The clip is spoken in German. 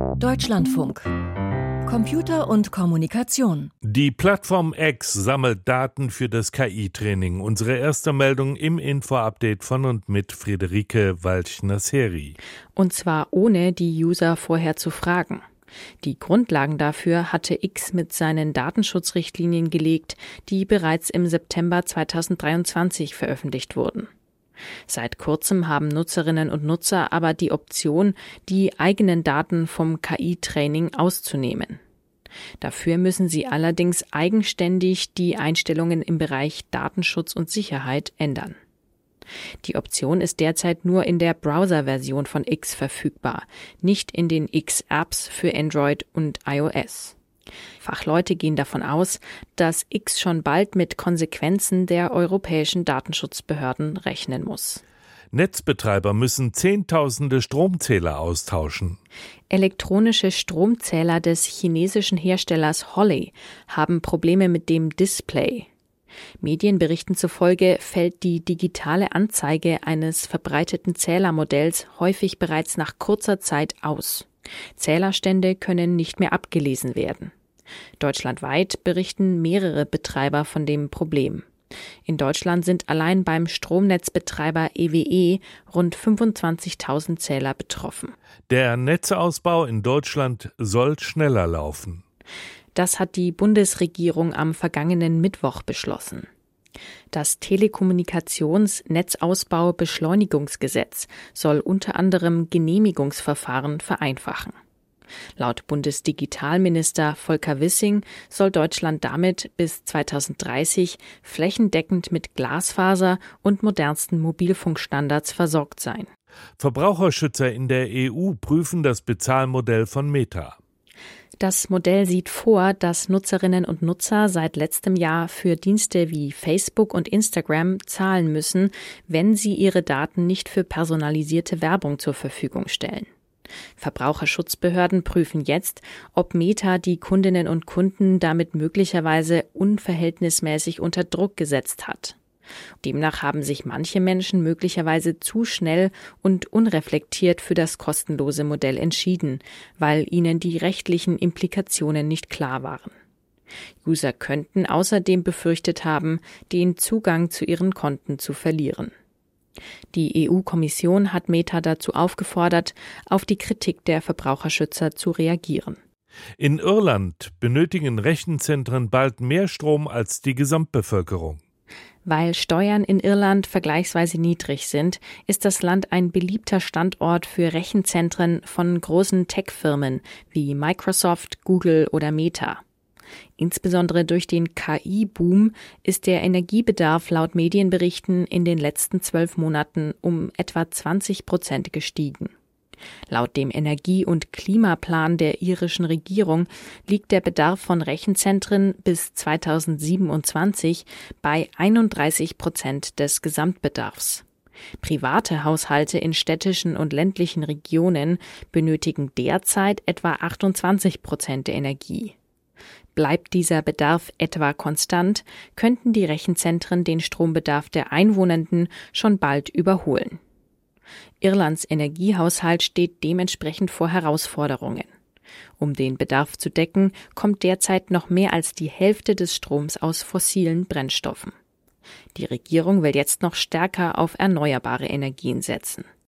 Deutschlandfunk. Computer und Kommunikation. Die Plattform X sammelt Daten für das KI-Training. Unsere erste Meldung im Info-Update von und mit Friederike Walchner-Seri. Und zwar ohne die User vorher zu fragen. Die Grundlagen dafür hatte X mit seinen Datenschutzrichtlinien gelegt, die bereits im September 2023 veröffentlicht wurden. Seit kurzem haben Nutzerinnen und Nutzer aber die Option, die eigenen Daten vom KI-Training auszunehmen. Dafür müssen sie allerdings eigenständig die Einstellungen im Bereich Datenschutz und Sicherheit ändern. Die Option ist derzeit nur in der Browser-Version von X verfügbar, nicht in den X-Apps für Android und iOS. Fachleute gehen davon aus, dass X schon bald mit Konsequenzen der europäischen Datenschutzbehörden rechnen muss. Netzbetreiber müssen Zehntausende Stromzähler austauschen. Elektronische Stromzähler des chinesischen Herstellers Holley haben Probleme mit dem Display. Medienberichten zufolge fällt die digitale Anzeige eines verbreiteten Zählermodells häufig bereits nach kurzer Zeit aus. Zählerstände können nicht mehr abgelesen werden. Deutschlandweit berichten mehrere Betreiber von dem Problem. In Deutschland sind allein beim Stromnetzbetreiber EWE rund 25.000 Zähler betroffen. Der Netzausbau in Deutschland soll schneller laufen. Das hat die Bundesregierung am vergangenen Mittwoch beschlossen. Das Telekommunikations-Netzausbau-Beschleunigungsgesetz soll unter anderem Genehmigungsverfahren vereinfachen. Laut Bundesdigitalminister Volker Wissing soll Deutschland damit bis 2030 flächendeckend mit Glasfaser und modernsten Mobilfunkstandards versorgt sein. Verbraucherschützer in der EU prüfen das Bezahlmodell von Meta. Das Modell sieht vor, dass Nutzerinnen und Nutzer seit letztem Jahr für Dienste wie Facebook und Instagram zahlen müssen, wenn sie ihre Daten nicht für personalisierte Werbung zur Verfügung stellen. Verbraucherschutzbehörden prüfen jetzt, ob Meta die Kundinnen und Kunden damit möglicherweise unverhältnismäßig unter Druck gesetzt hat. Demnach haben sich manche Menschen möglicherweise zu schnell und unreflektiert für das kostenlose Modell entschieden, weil ihnen die rechtlichen Implikationen nicht klar waren. User könnten außerdem befürchtet haben, den Zugang zu ihren Konten zu verlieren. Die EU-Kommission hat Meta dazu aufgefordert, auf die Kritik der Verbraucherschützer zu reagieren. In Irland benötigen Rechenzentren bald mehr Strom als die Gesamtbevölkerung. Weil Steuern in Irland vergleichsweise niedrig sind, ist das Land ein beliebter Standort für Rechenzentren von großen Tech-Firmen wie Microsoft, Google oder Meta. Insbesondere durch den KI-Boom ist der Energiebedarf laut Medienberichten in den letzten 12 Monaten um etwa 20% gestiegen. Laut dem Energie- und Klimaplan der irischen Regierung liegt der Bedarf von Rechenzentren bis 2027 bei 31% des Gesamtbedarfs. Private Haushalte in städtischen und ländlichen Regionen benötigen derzeit etwa 28% der Energie. Bleibt dieser Bedarf etwa konstant, könnten die Rechenzentren den Strombedarf der Einwohnenden schon bald überholen. Irlands Energiehaushalt steht dementsprechend vor Herausforderungen. Um den Bedarf zu decken, kommt derzeit noch mehr als die Hälfte des Stroms aus fossilen Brennstoffen. Die Regierung will jetzt noch stärker auf erneuerbare Energien setzen.